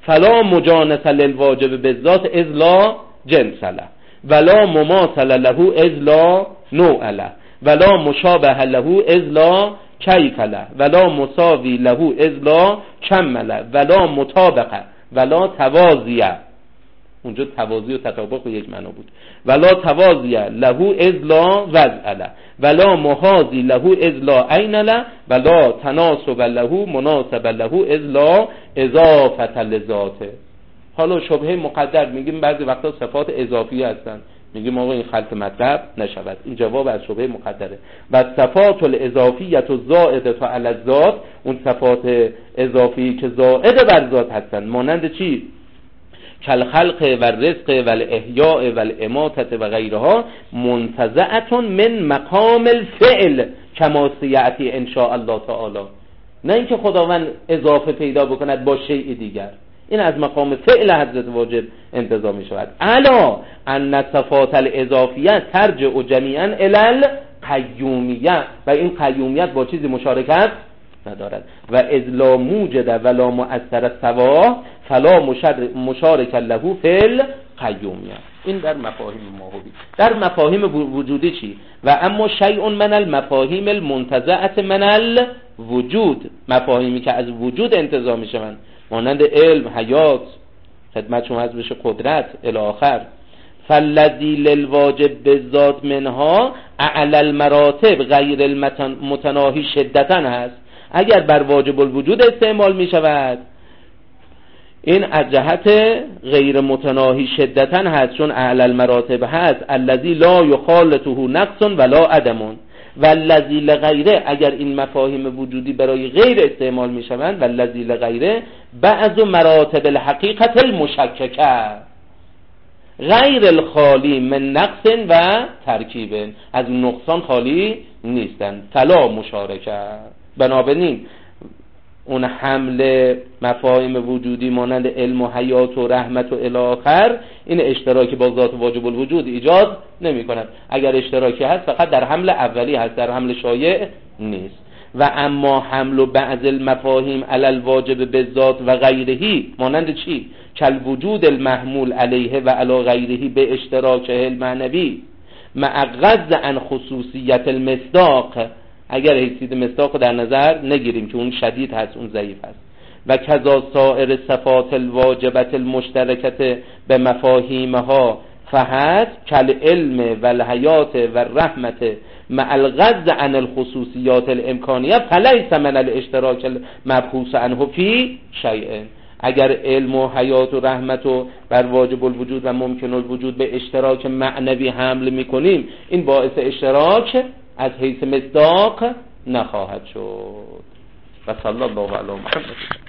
فلا مجانس للواجب بالذات اذ لا جنس له ولا مماثل له اذ لا نوع له ولا مشابه له اذ لا کیف له ولا مساوی له اذ لا کم له ولا مطابقه ولا توازیه. اونجا توازی و تطابق به یک معنا بود. ولا توازیه له اذ لا وضع له ولا محاذی له اذ لا عین له ولا تناسب له مناسب له اذ لا اضافه لذاته. حالا شبهه مقدر میگیم بعضی وقتا صفات اضافی هستن، میگیم آقا این خلط مطلب نشود. این جواب از شبهه مقدره. و صفات الاضافیت الزائده علی الذات، اون صفات اضافی که زائد بر ذات هستن مانند چی؟ کل خلق و رزق و الاحیاء و الاماتة و غیرها منتزعه من مقام الفعل کما سیأتی ان شاء الله تعالی. نه اینکه خداوند اضافه پیدا بکند با شیء دیگر، این از مقام فعل حضرت واجب انتزاع می شود. الا ان صفات الاضافیه ترجع جمیعا الی القیومیه، و این قیومیت با چیزی مشارکت ندارد. و اذ لا موجد ولا مؤثر سوا فلا مشارک له فی القیومیه. این در مفاهیم ماهوی. در مفاهیم وجودی چی؟ و اما شیء من المفاهیم المنتزعه من الوجود، مفاهیمی که از وجود انتزاع می شوند مانند علم، حیات، خدمت شما از بشه قدرت الی آخر. فالذی للواجب بالذات منها اعلی المراتب غیر المتناهی شدتا هست. اگر بر واجب الوجود استعمال می شود این از جهت غیر متناهی شدتا هست، چون اعلی المراتب هست الذی لا یخالطه نقص ولا عدم. والذی لغیره، اگر این مفاهیم وجودی برای غیر استعمال می شوند، والذی لغیره بعض مراتب الحقیقت المشککه غیر الخالی من نقص و ترکیب، از نقصان خالی نیستند. فلا مشارکه. بنابراین اون حمل مفاهیم وجودی مانند علم و حیات و رحمت و الی آخر این اشتراکی با ذات واجب الوجود ایجاد نمی کند. اگر اشتراکی هست فقط در حمل اولی هست، در حمل شایع نیست. و اما حمل بعض المفاهیم علی الواجب بالذات و غیرهی مانند چی؟ کل وجود المحمول علیه و علی غیرهی به اشتراکه المعنوی مع غض عن خصوصیت المصداق، اگر حیثیت مصداق در نظر نگیریم که اون شدید هست اون ضعیف هست. و کذا سایر صفات الواجبت المشترکت به مفاهیمها فهد کل علم و الحیات و الرحمت مع الغض عن الخصوصیات الامکانیه فلیس من الاشتراک المبحوث عنه فی شیء. اگر علم و حیات و رحمت و بر واجب الوجود و ممکن الوجود به اشتراک معنوی حمل میکنیم این باعث اشتراک از حیث مصداق نخواهد شد. و صلی الله علی محمد.